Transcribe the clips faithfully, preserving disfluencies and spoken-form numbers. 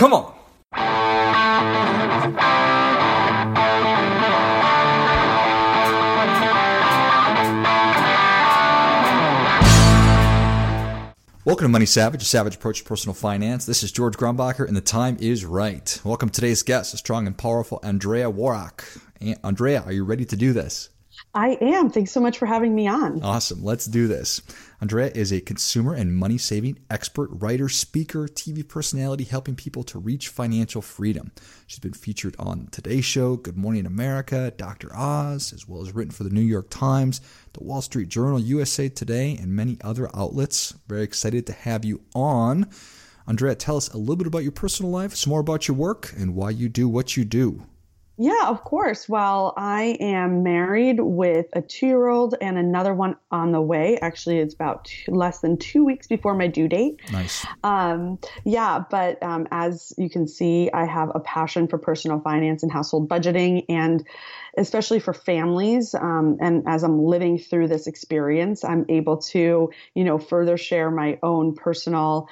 Come on. Welcome to Money Savage, a savage approach to personal finance. This is George Grumbacher, and the time is right. Welcome to today's guest, a strong and powerful Andrea Wawrak. Andrea, are you ready to do this? I am. Thanks so much for having me on. Awesome. Let's do this. Andrea is a consumer and money-saving expert, writer, speaker, T V personality, helping people to reach financial freedom. She's been featured on Today Show, Good Morning America, Doctor Oz, as well as written for the New York Times, the Wall Street Journal, U S A Today, and many other outlets. Very excited to have you on. Andrea, tell us a little bit about your personal life, some more about your work, and why you do what you do. Yeah, of course. Well, I am married with a two-year-old and another one on the way. Actually, it's about two, less than two weeks before my due date. Nice. Um, yeah, but um, as you can see, I have a passion for personal finance and household budgeting, and especially for families. Um, and as I'm living through this experience, I'm able to, you know, further share my own personal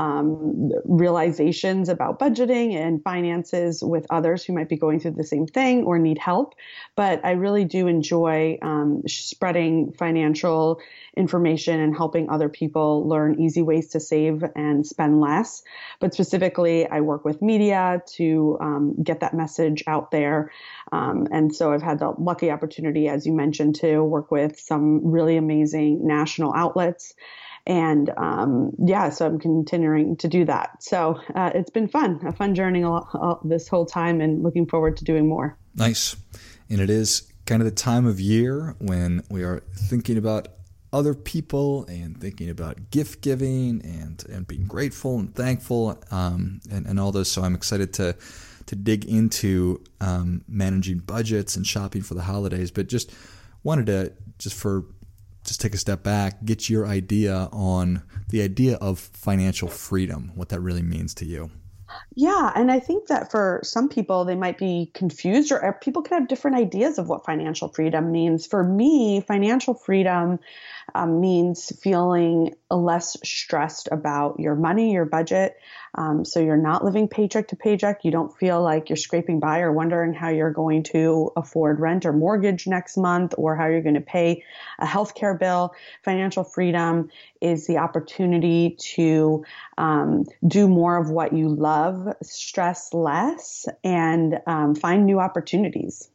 um, realizations about budgeting and finances with others who might be going through the same thing or need help. But I really do enjoy um, spreading financial information and helping other people learn easy ways to save and spend less. But specifically, I work with media to um, get that message out there. Um, and so I've had the lucky opportunity, as you mentioned, to work with some really amazing national outlets. And um, yeah, so I'm continuing to do that. So uh, it's been fun, a fun journey all, all, this whole time, and looking forward to doing more. Nice. And it is kind of the time of year when we are thinking about other people and thinking about gift giving and, and being grateful and thankful um, and, and all this. So I'm excited to to dig into um, managing budgets and shopping for the holidays. But just wanted to, just for just take a step back, get your idea on the idea of financial freedom, what that really means to you. Yeah. And I think that for some people, they might be confused, or people can have different ideas of what financial freedom means. For me, financial freedom um, means feeling less stressed about your money, your budget. Um, so you're not living paycheck to paycheck. You don't feel like you're scraping by or wondering how you're going to afford rent or mortgage next month, or how you're going to pay a healthcare bill. Financial freedom is the opportunity to um, do more of what you love, stress less, and um, find new opportunities.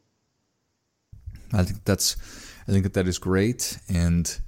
I think that's, I think that that is great. And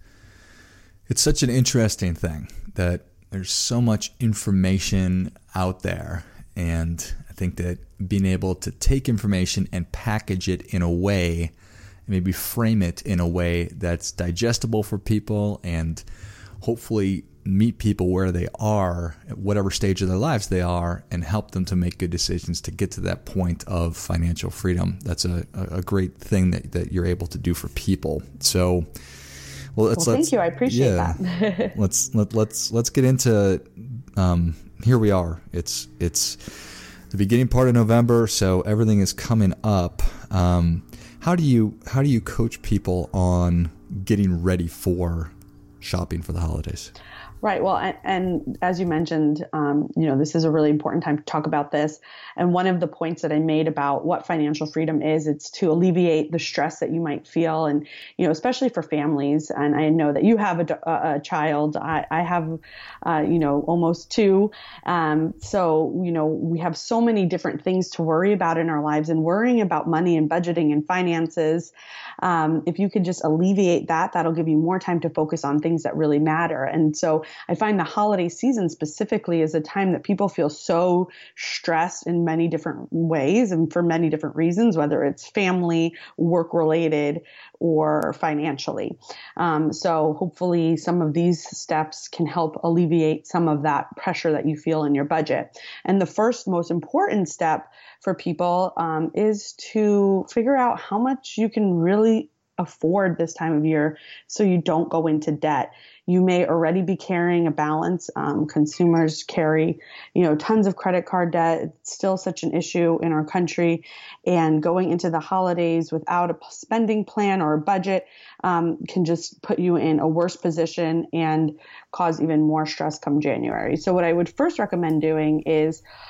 it's such an interesting thing that there's so much information out there. And I think that being able to take information and package it in a way, and maybe frame it in a way that's digestible for people, and hopefully meet people where they are, at whatever stage of their lives they are, and help them to make good decisions to get to that point of financial freedom. That's a, a great thing that, that you're able to do for people. So, well, let's, well, let's thank you. I appreciate yeah, that. let's let, let's let's get into. Um, here we are. It's it's the beginning part of November, so everything is coming up. Um, how do you how do you coach people on getting ready for shopping for the holidays? Right. Well, and, and as you mentioned, um, you know, this is a really important time to talk about this. And one of the points that I made about what financial freedom is, it's to alleviate the stress that you might feel. And, you know, especially for families. And I know that you have a, a, a child. I, I have, uh, you know, almost two. Um, so, you know, we have so many different things to worry about in our lives, and worrying about money and budgeting and finances. Um, if you could just alleviate that, that'll give you more time to focus on things that really matter. And so I find the holiday season specifically is a time that people feel so stressed in many different ways and for many different reasons, whether it's family, work related, or financially. Um, so hopefully some of these steps can help alleviate some of that pressure that you feel in your budget. And the first most important step for people um, is to figure out how much you can really afford this time of year so you don't go into debt. You may already be carrying a balance. Um, consumers carry, you know, tons of credit card debt. It's still such an issue in our country. And going into the holidays without a spending plan or a budget um, can just put you in a worse position and cause even more stress come January. So what I would first recommend doing is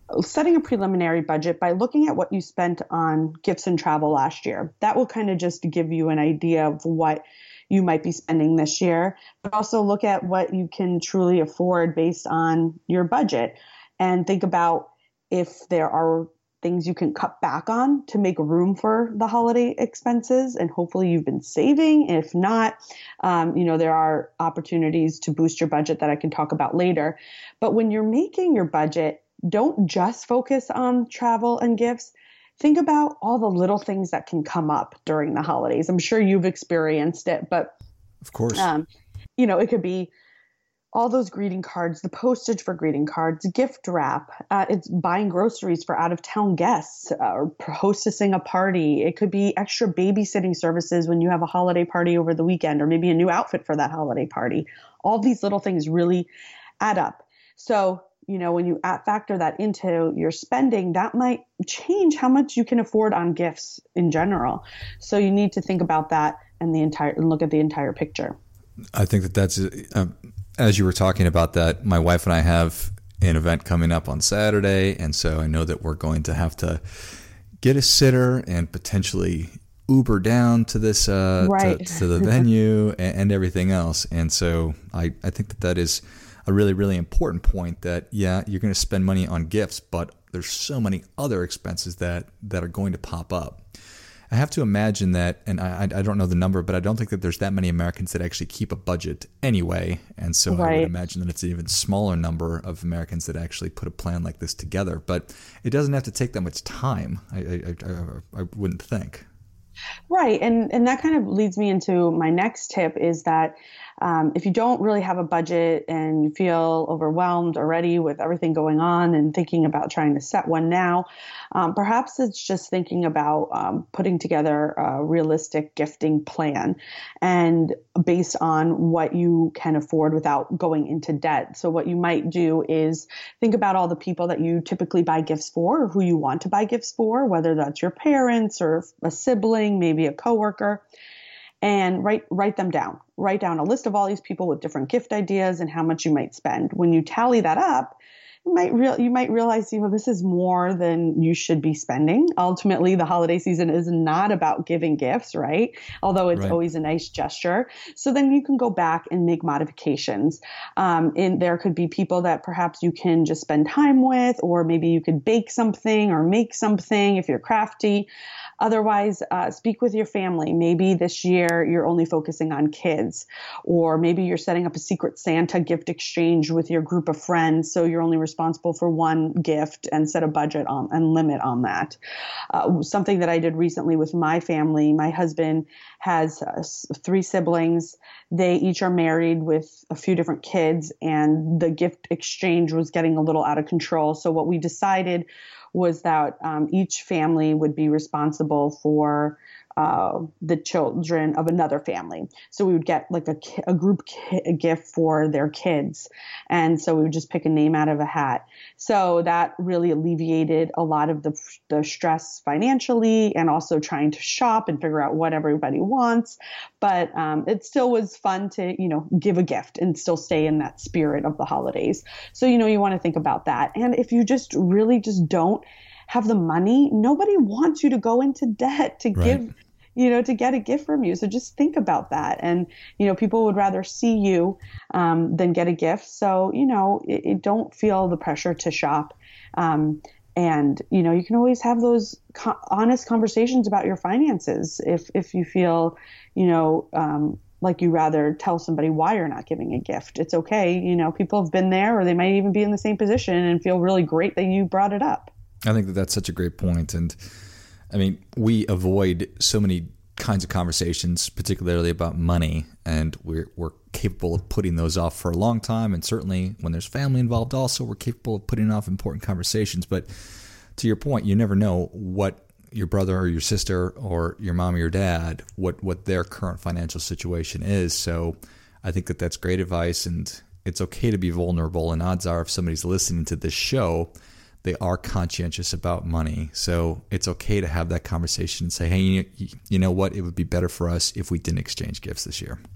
setting a preliminary budget by looking at what you spent on gifts and travel last year. That will kind of just give you an idea of what you might be spending this year, but also look at what you can truly afford based on your budget and think about if there are things you can cut back on to make room for the holiday expenses. And hopefully you've been saving. If not, um, you know, there are opportunities to boost your budget that I can talk about later. But when you're making your budget, don't just focus on travel and gifts. Think about all the little things that can come up during the holidays. I'm sure you've experienced it, but of course, um, you know, it could be all those greeting cards, the postage for greeting cards, gift wrap. Uh, it's buying groceries for out-of-town guests, uh, or hostessing a party. It could be extra babysitting services when you have a holiday party over the weekend, or maybe a new outfit for that holiday party. All these little things really add up. So, you know, when you add, factor that into your spending, that might change how much you can afford on gifts in general. So you need to think about that and the entire and look at the entire picture. I think that that's, uh, as you were talking about that, my wife and I have an event coming up on Saturday. And so I know that we're going to have to get a sitter and potentially Uber down to this, uh, right. to, to the venue and, and everything else. And so I, I think that that is a really, really important point that, yeah, you're going to spend money on gifts, but there's so many other expenses that, that are going to pop up. I have to imagine that, and I, I don't know the number, but I don't think that there's that many Americans that actually keep a budget anyway. And so right. I would imagine that it's an even smaller number of Americans that actually put a plan like this together. But it doesn't have to take that much time, I, I, I, I wouldn't think. Right. And, and that kind of leads me into my next tip is that um, if you don't really have a budget and you feel overwhelmed already with everything going on and thinking about trying to set one now, um, perhaps it's just thinking about um, putting together a realistic gifting plan and based on what you can afford without going into debt. So what you might do is think about all the people that you typically buy gifts for or who you want to buy gifts for, whether that's your parents or a sibling, maybe a coworker. And write write them down. Write down a list of all these people with different gift ideas and how much you might spend. When you tally that up, you might real you might realize, you know, this is more than you should be spending. Ultimately, the holiday season is not about giving gifts, right? Although it's right. always a nice gesture. So then you can go back and make modifications. Um, and there could be people that perhaps you can just spend time with, or maybe you could bake something or make something if you're crafty. Otherwise, uh, speak with your family. Maybe this year you're only focusing on kids, or maybe you're setting up a secret Santa gift exchange with your group of friends. So you're only responsible for one gift and set a budget on and limit on that. Uh, something that I did recently with my family, my husband has uh, three siblings. They each are married with a few different kids, and the gift exchange was getting a little out of control. So what we decided was that um, each family would be responsible for uh, the children of another family. So we would get like a, a group ki- a gift for their kids. And so we would just pick a name out of a hat. So that really alleviated a lot of the, the stress financially, and also trying to shop and figure out what everybody wants. But um, it still was fun to, you know, give a gift and still stay in that spirit of the holidays. So, you know, you want to think about that. And if you just really just don't have the money, nobody wants you to go into debt to right. give, you know, to get a gift from you. So just think about that. And, you know, people would rather see you um, than get a gift. So, you know, it, it don't feel the pressure to shop. Um, and, you know, you can always have those co- honest conversations about your finances if, if you feel, you know, um, like you rather tell somebody why you're not giving a gift. It's okay. You know, people have been there, or they might even be in the same position and feel really great that you brought it up. I think that that's such a great point. And I mean, we avoid so many kinds of conversations, particularly about money, and we're, we're capable of putting those off for a long time. And certainly when there's family involved also, we're capable of putting off important conversations. But to your point, you never know what your brother or your sister or your mom or your dad, what, what their current financial situation is. So I think that that's great advice, and it's okay to be vulnerable. And odds are, if somebody's listening to this show, they are conscientious about money. So it's okay to have that conversation and say, hey, you, you know what? It would be better for us if we didn't exchange gifts this year.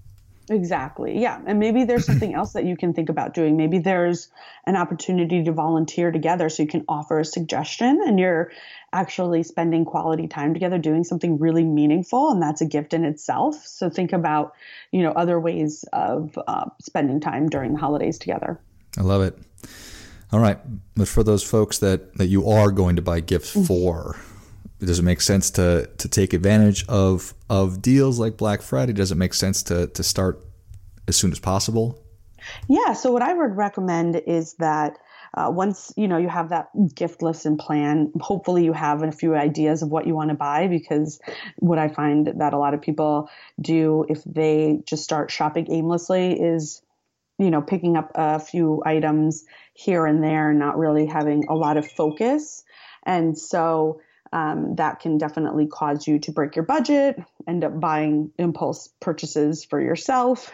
Exactly. Yeah. And maybe there's something else that you can think about doing. Maybe there's an opportunity to volunteer together so you can offer a suggestion and you're actually spending quality time together doing something really meaningful. And that's a gift in itself. So think about, you know, other ways of uh, spending time during the holidays together. I love it. All right. But for those folks that, that you are going to buy gifts for, does it make sense to to take advantage of of deals like Black Friday? Does it make sense to to start as soon as possible? Yeah. So what I would recommend is that uh, once you know you have that gift list and plan, hopefully you have a few ideas of what you want to buy. Because what I find that a lot of people do if they just start shopping aimlessly is, you know, picking up a few items here and there, and not really having a lot of focus, and so. Um, that can definitely cause you to break your budget, end up buying impulse purchases for yourself.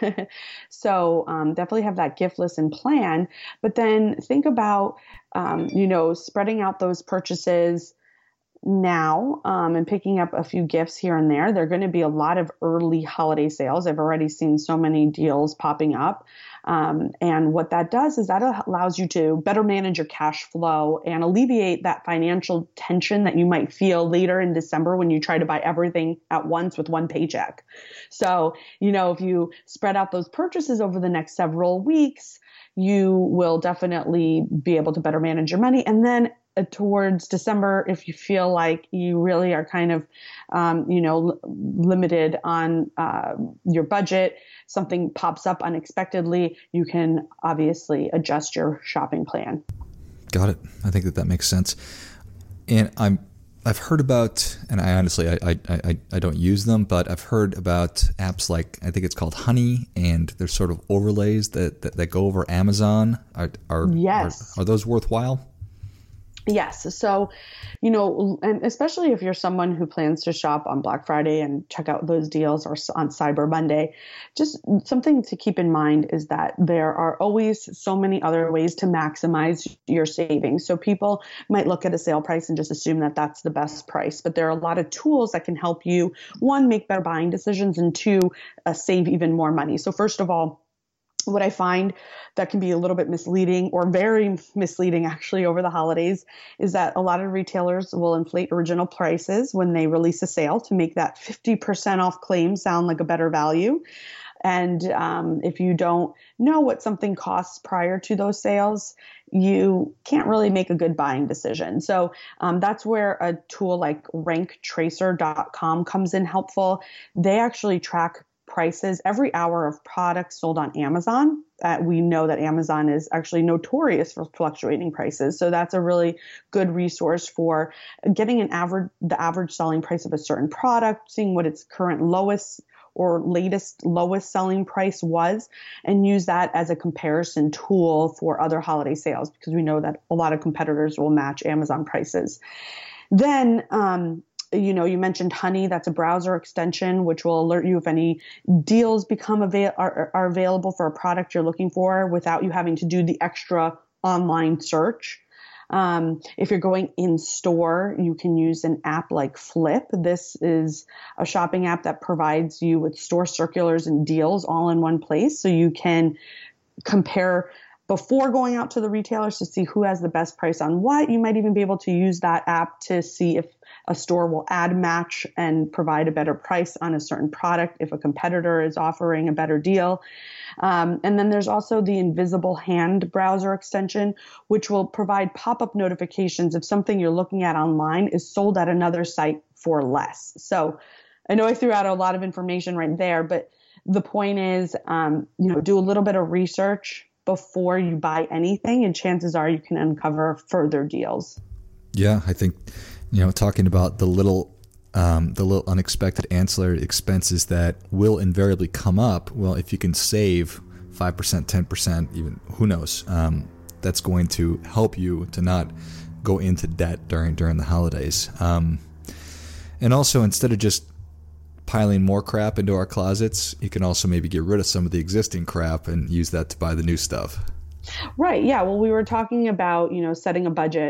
So um, definitely have that gift list and plan. But then think about, um, you know, spreading out those purchases now um, and picking up a few gifts here and there. There are going to be a lot of early holiday sales. I've already seen so many deals popping up. Um, and what that does is that allows you to better manage your cash flow and alleviate that financial tension that you might feel later in December when you try to buy everything at once with one paycheck. So, you know, if you spread out those purchases over the next several weeks, you will definitely be able to better manage your money. And then towards December, if you feel like you really are kind of, um, you know, l- limited on uh, your budget, something pops up unexpectedly, you can obviously adjust your shopping plan. Got it. I think that that makes sense. And I'm, I've heard about, and I honestly, I, I, I, I don't use them, but I've heard about apps like, I think it's called Honey, and there's sort of overlays that, that, that go over Amazon. Are, are, yes. are, are those worthwhile? Yes. So, you know, and especially if you're someone who plans to shop on Black Friday and check out those deals or on Cyber Monday, just something to keep in mind is that there are always so many other ways to maximize your savings. So people might look at a sale price and just assume that that's the best price, but there are a lot of tools that can help you, one, make better buying decisions, and two, uh, save even more money. So first of all, what I find that can be a little bit misleading, or very misleading actually, over the holidays, is that a lot of retailers will inflate original prices when they release a sale to make that fifty percent off claim sound like a better value. And um, if you don't know what something costs prior to those sales, you can't really make a good buying decision. So um, that's where a tool like rank tracer dot com comes in helpful. They actually track prices every hour of products sold on Amazon. Uh, we know that Amazon is actually notorious for fluctuating prices. So that's a really good resource for getting an average, the average selling price of a certain product, seeing what its current lowest or latest lowest selling price was, and use that as a comparison tool for other holiday sales, because we know that a lot of competitors will match Amazon prices. Then, um, You know, you mentioned Honey. That's a browser extension which will alert you if any deals become avail- are, are available for a product you're looking for without you having to do the extra online search. Um, if you're going in store, you can use an app like Flip. This is a shopping app that provides you with store circulars and deals all in one place, so you can compare before going out to the retailers to see who has the best price on what. You might even be able to use that app to see if a store will ad match and provide a better price on a certain product if a competitor is offering a better deal. Um, and then there's also the Invisible Hand browser extension, which will provide pop-up notifications if something you're looking at online is sold at another site for less. So I know I threw out a lot of information right there, but the point is, um, you know, do a little bit of research before you buy anything, and chances are you can uncover further deals. Yeah, I think, you know, talking about the little, um, the little unexpected ancillary expenses that will invariably come up. Well, if you can save five percent, ten percent, even who knows, um, that's going to help you to not go into debt during during the holidays. Um, and also, instead of just piling more crap into our closets, you can also maybe get rid of some of the existing crap and use that to buy the new stuff. Right. Yeah. Well, we were talking about, you know, setting a budget.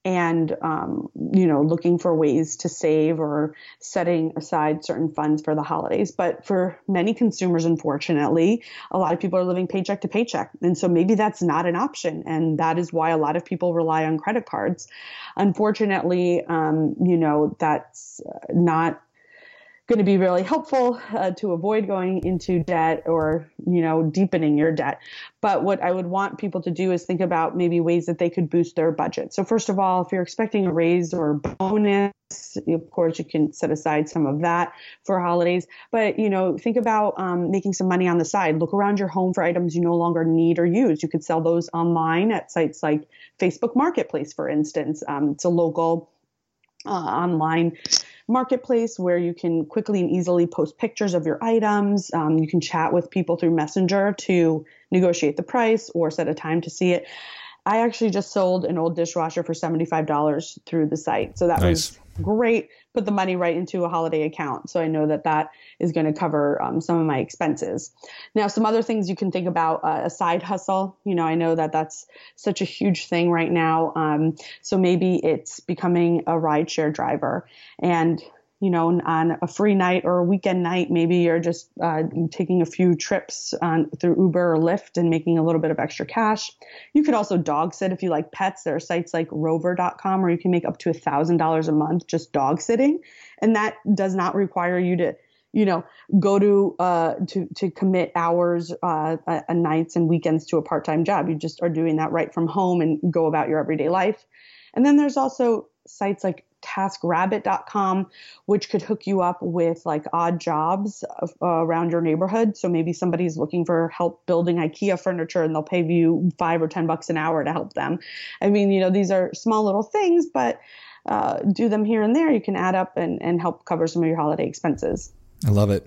and, um, you know, looking for ways to save or setting aside certain funds for the holidays. But for many consumers, unfortunately, a lot of people are living paycheck to paycheck. And so maybe that's not an option. And that is why a lot of people rely on credit cards. Unfortunately, um, you know, that's not going to be really helpful uh, to avoid going into debt or, you know, deepening your debt. But what I would want people to do is think about maybe ways that they could boost their budget. So first of all, if you're expecting a raise or bonus, of course, you can set aside some of that for holidays. But, you know, think about um, making some money on the side. Look around your home for items you no longer need or use. You could sell those online at sites like Facebook Marketplace, for instance. Um, it's a local uh, online marketplace where you can quickly and easily post pictures of your items. Um, you can chat with people through Messenger to negotiate the price or set a time to see it. I actually just sold an old dishwasher for seventy-five dollars through the site. So that Nice. was great. Put the money right into a holiday account. So I know that that is going to cover um, some of my expenses. Now, some other things you can think about, uh, a side hustle. You know, I know that that's such a huge thing right now. Um, so maybe it's becoming a rideshare driver. And you know, on a free night or a weekend night, maybe you're just uh, taking a few trips on, through Uber or Lyft and making a little bit of extra cash. You could also dog sit if you like pets. There are sites like rover dot com where you can make up to one thousand dollars a month just dog sitting. And that does not require you to, you know, go to uh, to to commit hours, uh, uh, nights and weekends to a part-time job. You just are doing that right from home and go about your everyday life. And then there's also sites like task rabbit dot com, which could hook you up with like odd jobs uh, around your neighborhood. So maybe somebody's looking for help building IKEA furniture and they'll pay you five or ten bucks an hour to help them. I mean, you know, these are small little things, but uh, do them here and there. You can add up and, and help cover some of your holiday expenses. I love it.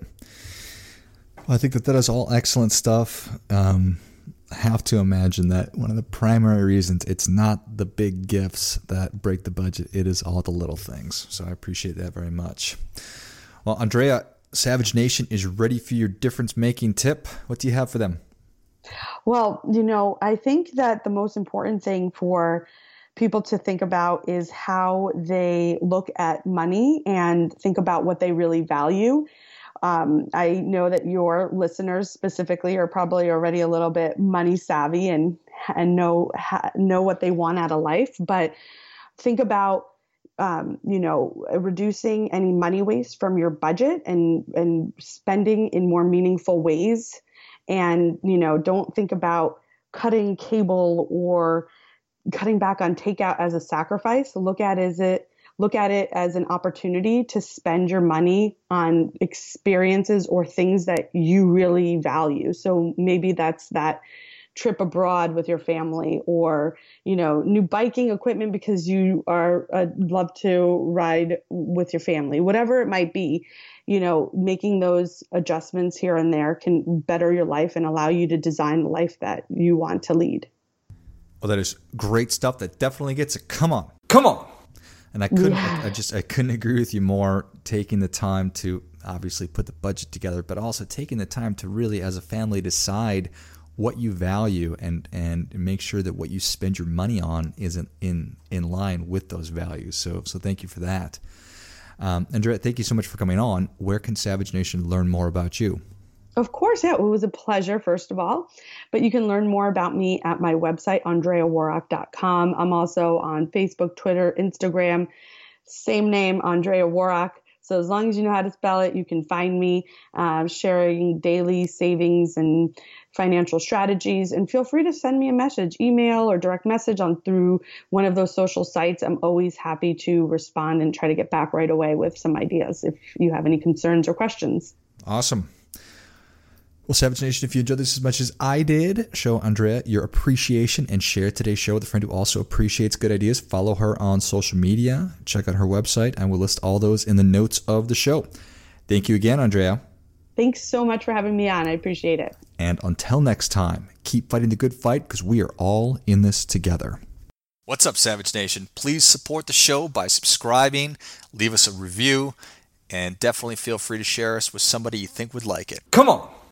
Well, I think that that is all excellent stuff. Um, I have to imagine that one of the primary reasons it's not the big gifts that break the budget. It is all the little things. So I appreciate that very much. Well, Andrea, Savage Nation is ready for your difference-making tip. What do you have for them? Well, you know, I think that the most important thing for people to think about is how they look at money and think about what they really value. Um, I know that your listeners specifically are probably already a little bit money savvy and and know ha, know what they want out of life. But think about um, you know reducing any money waste from your budget and and spending in more meaningful ways. And you know don't think about cutting cable or cutting back on takeout as a sacrifice. Look at is it. Look at it as an opportunity to spend your money on experiences or things that you really value. So maybe that's that trip abroad with your family, or, you know, new biking equipment because you are uh, love to ride with your family, whatever it might be. You know, making those adjustments here and there can better your life and allow you to design the life that you want to lead. Well, that is great stuff. That definitely gets it. Come on. Come on. And I couldn't, Yeah. I just, I couldn't agree with you more. Taking the time to obviously put the budget together, but also taking the time to really, as a family, decide what you value and and make sure that what you spend your money on isn't in in line with those values. So, so thank you for that, um, Andrea. Thank you so much for coming on. Where can Savage Nation learn more about you? Of course, yeah, it was a pleasure, first of all. But you can learn more about me at my website, andrea warrock dot com. I'm also on Facebook, Twitter, Instagram, same name, Andrea Warrock. So as long as you know how to spell it, you can find me uh, sharing daily savings and financial strategies. And feel free to send me a message, email or direct message on through one of those social sites. I'm always happy to respond and try to get back right away with some ideas if you have any concerns or questions. Awesome. Well, Savage Nation, if you enjoyed this as much as I did, show Andrea your appreciation and share today's show with a friend who also appreciates good ideas. Follow her on social media. Check out her website, and we'll list all those in the notes of the show. Thank you again, Andrea. Thanks so much for having me on. I appreciate it. And until next time, keep fighting the good fight because we are all in this together. What's up, Savage Nation? Please support the show by subscribing, leave us a review, and definitely feel free to share us with somebody you think would like it. Come on!